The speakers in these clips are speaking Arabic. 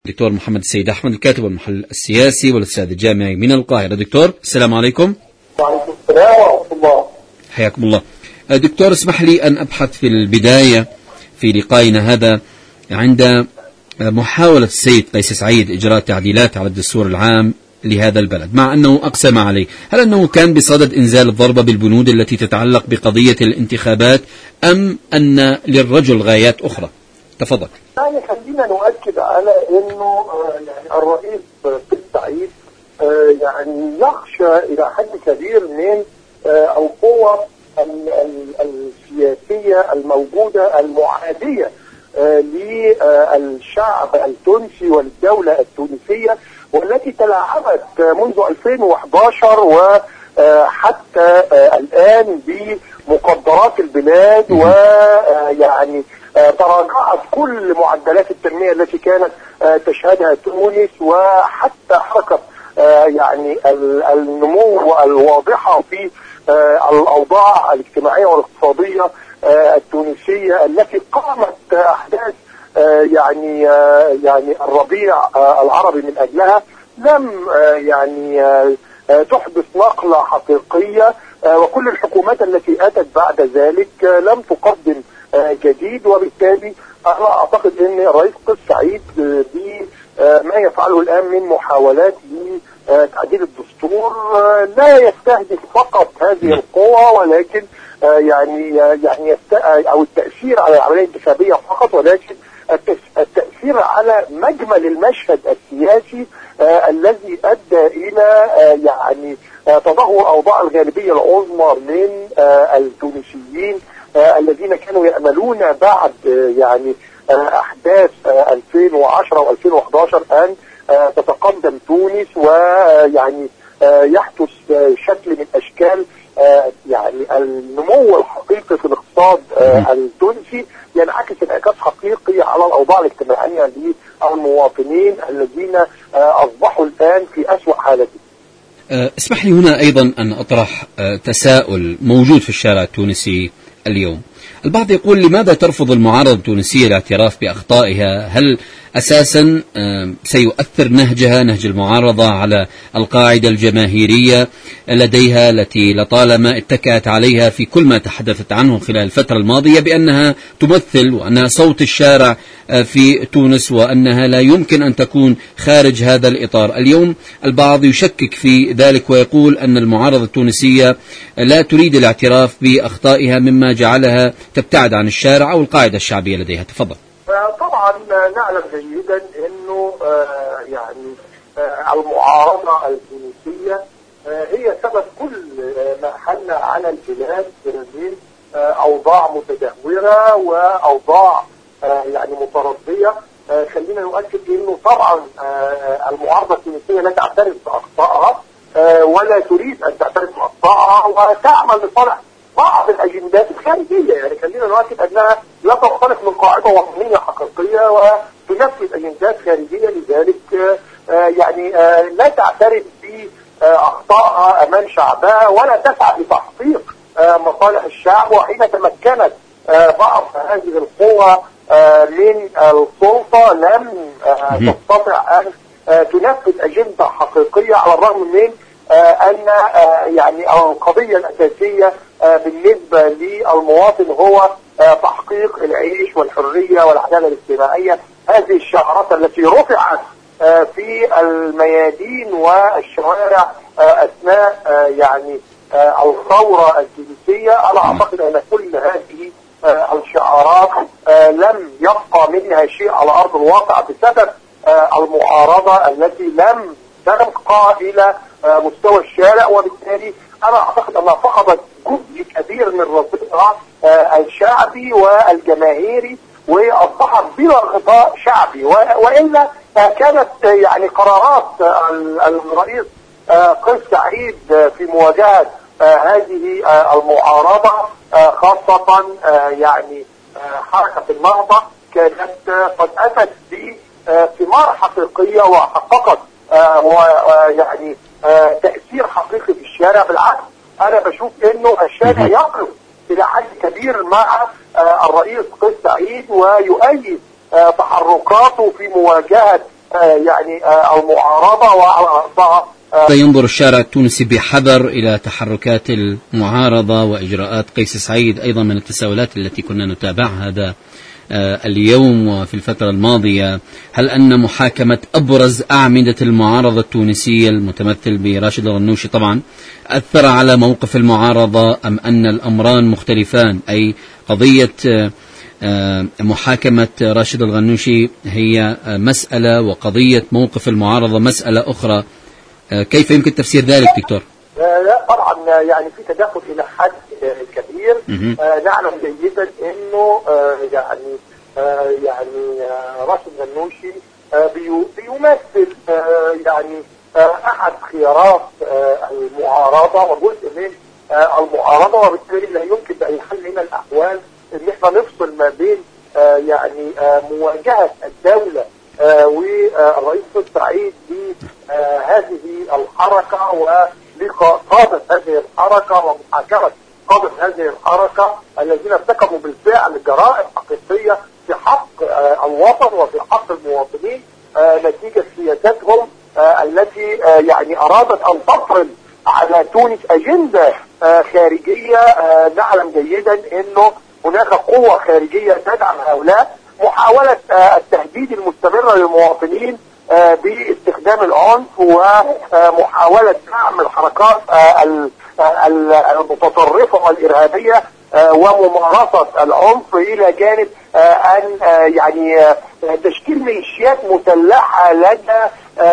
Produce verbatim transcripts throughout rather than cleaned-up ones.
دكتور محمد السيد أحمد، الكاتب والمحلل السياسي والأستاذ الجامعي من القاهرة. دكتور السلام عليكم. وعليكم السلام ورحمة الله. حياكم الله. دكتور اسمح لي أن أبحث في البداية في لقائنا هذا عند محاولة السيد قيس سعيد إجراء تعديلات على الدستور العام لهذا البلد، مع أنه أقسم عليه. هل أنه كان بصدد إنزال الضربة بالبنود التي تتعلق بقضية الانتخابات، أم أن للرجل غايات أخرى؟ تفضل. يعني خلينا نؤكد على انه يعني الرئيس قيس سعيد يعني يخشى الى حد كبير من القوى السياسيه الموجوده المعاديه للشعب التونسي وللدوله التونسيه، والتي تلاعبت منذ ألفين وأحد عشر وحتى الان بمقدرات البلاد، ويعني تراجعت كل معدلات التنمية التي كانت تشهدها تونس، وحتى حركة يعني النمو الواضحة في الأوضاع الاجتماعية والاقتصادية التونسية التي قامت أحداث يعني يعني الربيع العربي من أجلها، لم يعني تحدث نقلة حقيقية، وكل الحكومات التي أتت بعد ذلك لم تقدم جديد. وبالتالي أنا أعتقد أن الرئيس قيس سعيد بما يفعله الآن من محاولات لتعديل الدستور لا يستهدف فقط هذه القوى، ولكن يعني يعني أو التأثير على العملية الانتخابية فقط، ولكن التأثير على مجمل المشهد السياسي الذي أدى إلى يعني تدهور أوضاع الغالبية العظمى من التونسيين الذين كانوا يأملون بعد يعني أحداث ألفين وعشرة وألفين وأحد عشر أن تتقدم تونس، ويعني يحدث شكل من أشكال يعني النمو الحقيقي في الاقتصاد التونسي، ينعكس انعكاس حقيقي على الأوضاع الاجتماعية للمواطنين الذين أصبحوا الآن في أسوأ حالتهم. اسمح لي هنا أيضا أن أطرح تساؤل موجود في الشارع التونسي اليوم. البعض يقول: لماذا ترفض المعارضة التونسية الاعتراف بأخطائها؟ هل أساسا سيؤثر نهجها نهج المعارضة على القاعدة الجماهيرية لديها التي لطالما اتكأت عليها في كل ما تحدثت عنه خلال الفترة الماضية بأنها تمثل وأنها صوت الشارع في تونس، وأنها لا يمكن أن تكون خارج هذا الإطار؟ اليوم البعض يشكك في ذلك ويقول أن المعارضة التونسية لا تريد الاعتراف بأخطائها، مما جعلها تبتعد عن الشارع أو القاعدة الشعبية لديها. تفضل. طبعا نعلم جيدا انه يعني المعارضة التونسية هي سبب كل ما حل على البلاد من اوضاع متدهورة واوضاع يعني متردية. خلينا نؤكد انه طبعا المعارضة التونسية لا تعترف باخطائها ولا تريد ان تعترف باخطائها، وتعمل لصالح بعض الاجندات الخارجيه. يعني خلينا نؤكد انها لا تنطلق من قاعده وطنيه حقيقيه وتنفذ اجندات خارجيه، لذلك يعني لا تعترف باخطائها امام شعبها ولا تسعى لتحقيق مصالح الشعب. وحين تمكنت بعض هذه القوى من السلطه لم تستطع ان تنفذ اجنده حقيقيه، على الرغم من ان يعني القضيه الاساسيه بالنسبه للمواطن هو تحقيق العيش والحريه والعداله الاجتماعيه. هذه الشعارات التي رفعت في الميادين والشوارع اثناء يعني الثوره التونسيه، انا اعتقد ان كل هذه الشعارات لم يبقى منها شيء على ارض الواقع بسبب المعارضه التي لم ترقى الى مستوى الشارع. وبالتالي انا اعتقد انها فقدت جزء كبير من رصيدها الشعبي والجماهيري، واصبحت بلا غطاء شعبي. والا كانت يعني قرارات الرئيس قيس سعيد في مواجهه هذه المعارضه، خاصه يعني حركه النهضه، كانت قد اتت بثمار حقيقيه وحققت ويعني تأثير حقيقي في الشارع. بالعكس انا بشوف انه الشارع يقف الى حد كبير مع الرئيس قيس سعيد ويؤيد تحركاته في مواجهة يعني المعارضة وعلى رأسها ينظر الشارع التونسي بحذر إلى تحركات المعارضة وإجراءات قيس سعيد، أيضا من التساؤلات التي كنا نتابعها هذا اليوم وفي الفترة الماضية. هل أن محاكمة أبرز أعمدة المعارضة التونسية المتمثل براشد الغنوشي طبعا أثر على موقف المعارضة، أم أن الأمران مختلفان، أي قضية محاكمة راشد الغنوشي هي مسألة وقضية موقف المعارضة مسألة أخرى؟ كيف يمكن تفسير ذلك دكتور؟ لا طبعا يعني في تداخل إلى حد كبير. نعلم جيدا إنه يعني يعني راشد الغنوشي بيمثل يعني أحد خيارات المعارضة وجزء من المعارضة، وبالتالي لا يمكن بأي حال من الأحوال إن احنا نفصل ما بين يعني مواجهة الدولة والرئيس قيس سعيد بهذه الحركة ولقادة هذه الحركة ومحاكمة قادة هذه الحركة الذين ارتكبوا بالفعل جرائم حقيقية في حق الوطن وفي حق المواطنين نتيجة سياساتهم التي يعني أرادت أن تفرض على تونس أجندة خارجية. نعلم جيدا أنه هناك قوة خارجية تدعم هؤلاء، محاولة التهديد المستمرة للمواطنين باستخدام العنف ومحاولة دعم الحركات المتطرفة والإرهابية وممارسة العنف، إلى جانب أن يعني تشكيل ميليشيات مسلحة لدى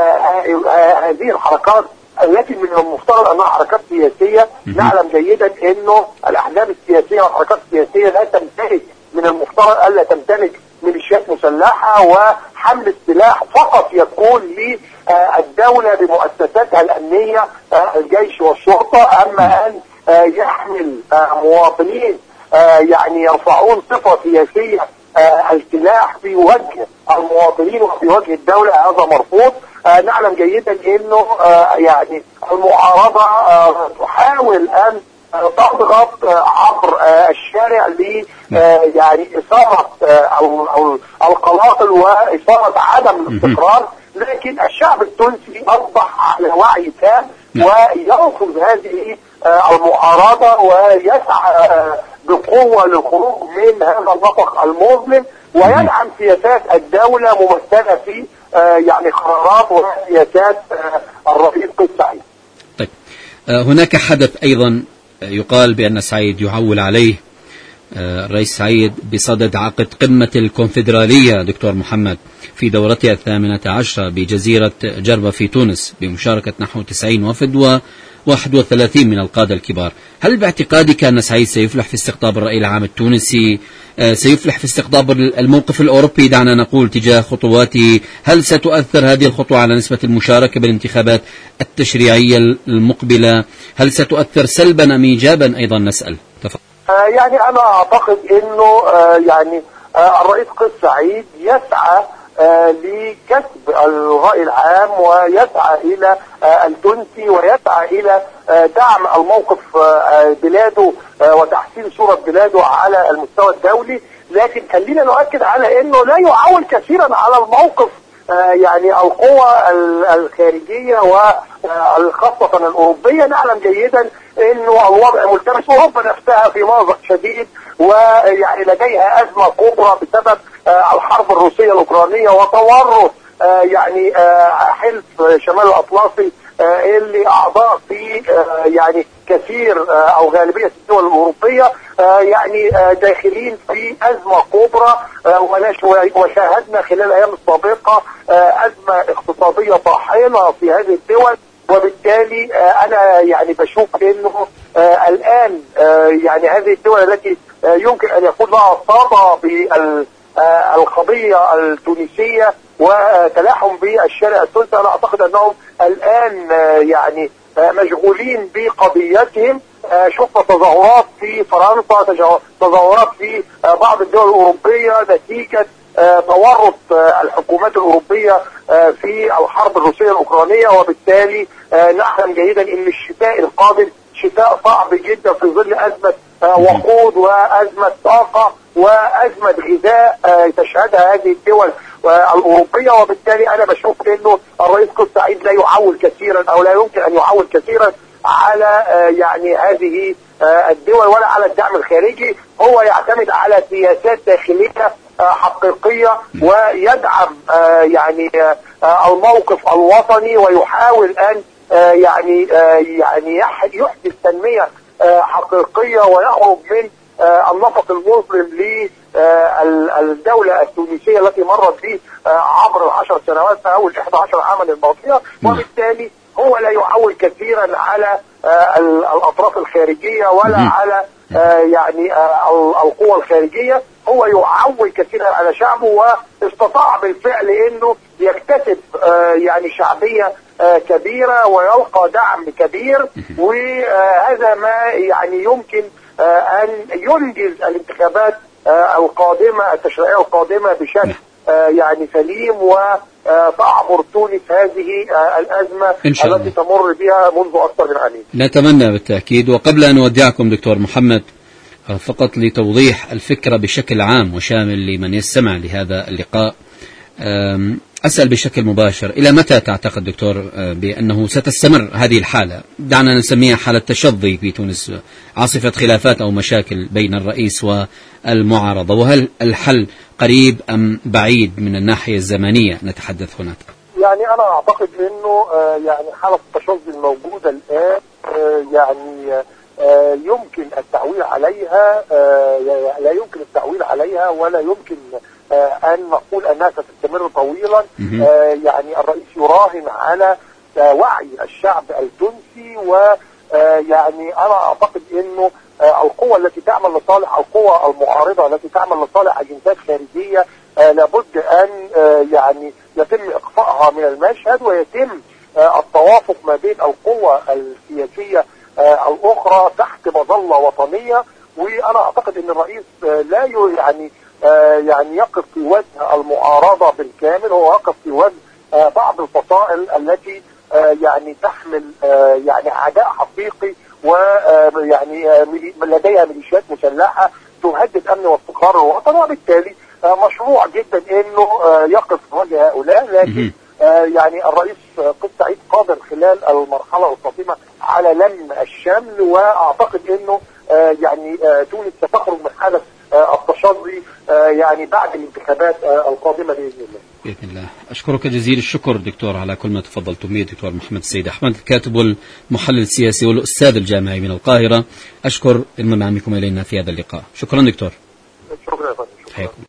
هذه الحركات التي من المفترض أنها حركات سياسية. نعلم جيدا أنه الأحزاب السياسية والحركات السياسية لا تمتلك، من المفترض ألا تمتلك ميليشيات مسلحة، وحمل السلاح فقط يكون للدولة بمؤسساتها الأمنية الجيش والشرطة. أما أن يحمل مواطنين يعني يرفعون صفة سياسية السلاح في وجه المواطنين وفي وجه الدولة هذا مرفوض. نعلم جيدا أنه يعني المعارضة تحاول أن تضغط عبر الشارع ل يعني إثارة القلاقل وإثارة عدم الاستقرار، لكن الشعب التونسي أصبح على وعي تام ويرفض هذه المعارضة ويسعى بقوة للخروج من هذا النفق المظلم ويدعم سياسات الدولة ممثلة في يعني قرارات وسياسات الرئيس قيس سعيد. طيب هناك حدث أيضا يقال بأن سعيد يعول عليه الرئيس سعيد بصدد عقد قمة الكونفدرالية دكتور محمد في دورتها الثامنة عشرة بجزيرة جربة في تونس بمشاركة نحو تسعين وفد وواحد وثلاثين من القادة الكبار. هل باعتقادك أن سعيد سيفلح في استقطاب الرأي العام التونسي، سيفلح في استقطاب الموقف الأوروبي دعنا نقول تجاه خطواته؟ هل ستؤثر هذه الخطوة على نسبة المشاركة بالانتخابات التشريعية المقبلة؟ هل ستؤثر سلبا أم إيجابا أيضا نسأل؟ تفضل. يعني أنا أعتقد أنه يعني الرئيس قيس سعيد يسعى لكسب الرأي العام ويسعى إلى التونسي ويسعى إلى دعم الموقف بلاده وتحسين صورة بلاده على المستوى الدولي. لكن خلينا نؤكد على أنه لا يعول كثيرا على الموقف يعني القوى الخارجية وخاصة الأوروبية. نعلم جيدا أنه الوضع ملتبس، أوروبا نفسها في مأزق شديد ويعني لديها أزمة كبرى بسبب الحرب الروسية الأوكرانية وتورط يعني حلف شمال الأطلسي اللي أعضاء في يعني كثير أو غالبية الدول الأوروبية يعني داخلين في أزمة كبرى، وشاهدنا خلال الأيام السابقة أزمة اقتصادية طاحنة في هذه الدول. وبالتالي أنا يعني بشوف أنه الآن يعني هذه الدول التي يمكن أن يكون لها صدى بالقضية التونسية وتلاحم بالشارع التونسي، أنا أعتقد أنهم الآن يعني مشغولين بقضيتهم. شفنا تظاهرات في فرنسا، تظاهرات في بعض الدول الأوروبية نتيجة تورط الحكومات الأوروبية في الحرب الروسية الأوكرانية. وبالتالي نعلم جيدا أن الشتاء القادم شتاء صعب جدا في ظل أزمة وقود وأزمة طاقة وأزمة غذاء تشهدها هذه الدول الأوروبية. وبالتالي أنا بشوف إنه الرئيس قيس سعيد لا يعول كثيرا أو لا يمكن أن يعول كثيرا على يعني هذه الدول ولا على الدعم الخارجي. هو يعتمد على سياسات داخلية حقيقية ويدعم يعني الموقف الوطني ويحاول أن يعني يعني يحدث تنمية حقيقية ويخرج من النفق المظلم للدولة التونسية التي مرت به عبر العشر سنوات أو الإحدى عشر عاما الماضية. وبالتالي هو لا يعول كثيرا على الأطراف الخارجية ولا على يعني القوى الخارجية. هو يعول كثيرا على شعبه واستطاع بالفعل انه يكتسب يعني شعبية كبيرة ويلقى دعم كبير، وهذا ما يعني يمكن ان ينجز الانتخابات القادمة التشريعية القادمة بشكل يعني سليم وتعبر تونس هذه الأزمة التي تمر بها منذ أكثر من عامين. نتمنى بالتأكيد. وقبل أن أودعكم دكتور محمد، فقط لتوضيح الفكرة بشكل عام وشامل لمن يستمع لهذا اللقاء، أسأل بشكل مباشر: إلى متى تعتقد دكتور بأنه ستستمر هذه الحالة؟ دعنا نسميها حالة تشظي في تونس، عاصفة خلافات أو مشاكل بين الرئيس والمعارضة، وهل الحل قريب أم بعيد من الناحية الزمنية نتحدث هناك؟ يعني أنا أعتقد أنه يعني حالة التشظي الموجودة الآن يعني يمكن التعويل عليها، لا يمكن التعويل عليها ولا يمكن أن نقول أنها ستستمر طويلا. يعني الرئيس يراهن على وعي الشعب التونسي، ويعني أنا أعتقد أنه القوى التي تعمل لصالح القوى المعارضة التي تعمل لصالح أجندات خارجية لابد أن يعني يتم إقصائها من المشهد ويتم التوافق ما بين القوى السياسية الأخرى تحت مظلة وطنية. وأنا أعتقد أن الرئيس لا يعني يعني يقف في وجه المعارضة بالكامل، هو يقف في وجه بعض الفصائل التي يعني تحمل يعني عداء حقيقي ويعني لديها ميليشيات مسلحة تهدد أمن واستقرار الوطن. وبالتالي مشروع جدا أنه يقف في وجه هؤلاء، لكن يعني الرئيس قيس سعيد قادر خلال المرحلة القادمة على لم الشمل، وأعتقد أنه يعني تونس ستخرج من حالة التشظي يعني بعد الانتخابات القادمة بإذن الله. بإذن الله. أشكرك جزيل الشكر دكتور على كل ما تفضلتم به. دكتور محمد السيد أحمد، الكاتب والمحلل السياسي والأستاذ الجامعي من القاهرة، أشكر انضمامكم إلينا في هذا اللقاء. شكرا دكتور. شكرا يا فندم.